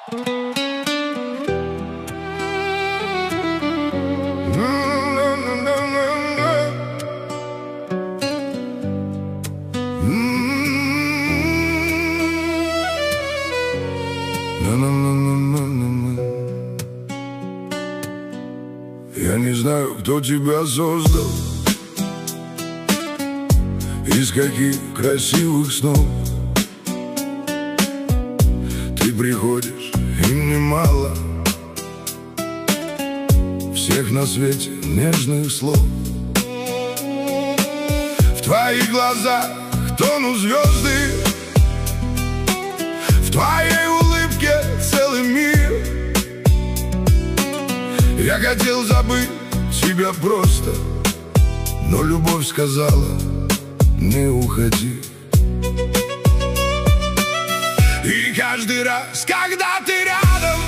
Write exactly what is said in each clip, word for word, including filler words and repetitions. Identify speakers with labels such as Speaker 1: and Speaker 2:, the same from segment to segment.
Speaker 1: Я не знаю, кто тебя создал, из каких красивых снов ты приходишь, им немало всех на свете нежных слов. В твоих глазах тонут звезды, в твоей улыбке целый мир. Я хотел забыть тебя просто, но любовь сказала: не уходи. И каждый раз, когда ты рядом,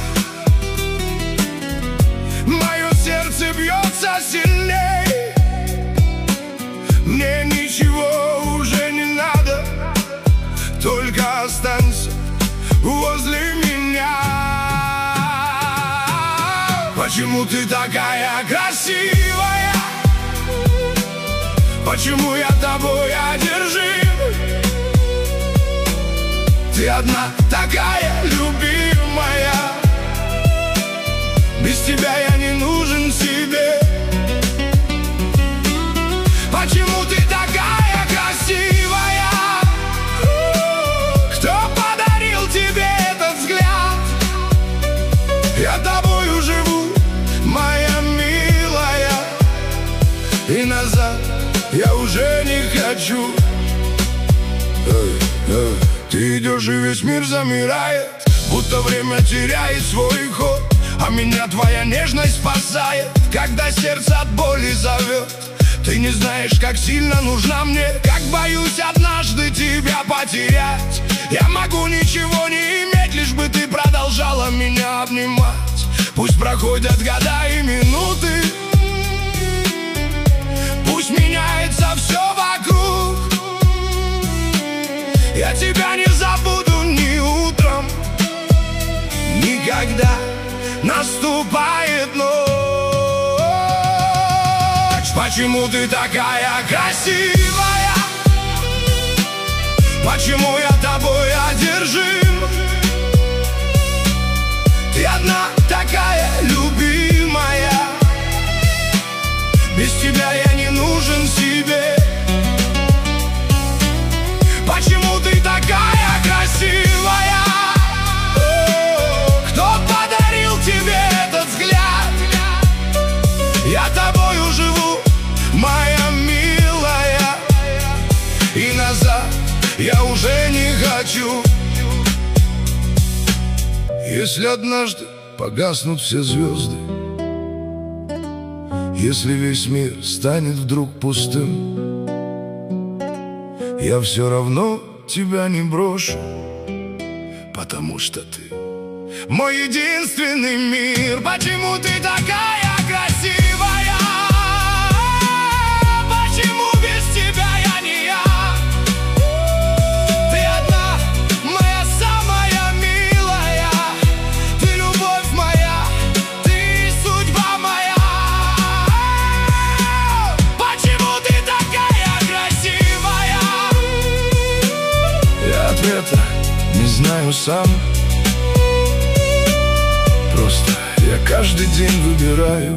Speaker 1: мое сердце бьется сильней. Мне ничего уже не надо, только останься возле меня. Почему ты такая красивая? Почему я тобой одержим? Ты одна такая любимая, без тебя я не нужен себе. Почему ты такая красивая? Кто подарил тебе этот взгляд? Я тобою живу, моя милая, и назад я уже не хочу. Эй, эй. Ты идешь, и весь мир замирает, будто время теряет свой ход. А меня твоя нежность спасает, когда сердце от боли зовет. Ты не знаешь, как сильно нужна мне, как боюсь однажды тебя потерять. Я могу ничего не иметь, лишь бы ты продолжала меня обнимать. Пусть проходят года и минуты, пусть меняется все вокруг, я тебя не забуду ни утром, никогда наступает ночь. Почему ты такая красивая? Почему я тобой одержим? Ты одна такая любимая, без тебя я не нужен себе. Почему ты такая красивая? Кто подарил тебе этот взгляд? Я тобою живу, моя милая, и назад я уже не хочу. Если однажды погаснут все звезды, если весь мир станет вдруг пустым, я все равно тебя не брошу, потому что ты мой единственный мир. Почему ты такая красивая? Почему без тебя я не я? Ты одна, моя самая милая, ты любовь моя, ты судьба моя. Почему ты такая красивая? Я ответа не знаю сам, просто я каждый день выбираю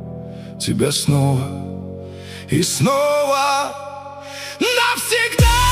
Speaker 1: тебя снова и снова навсегда.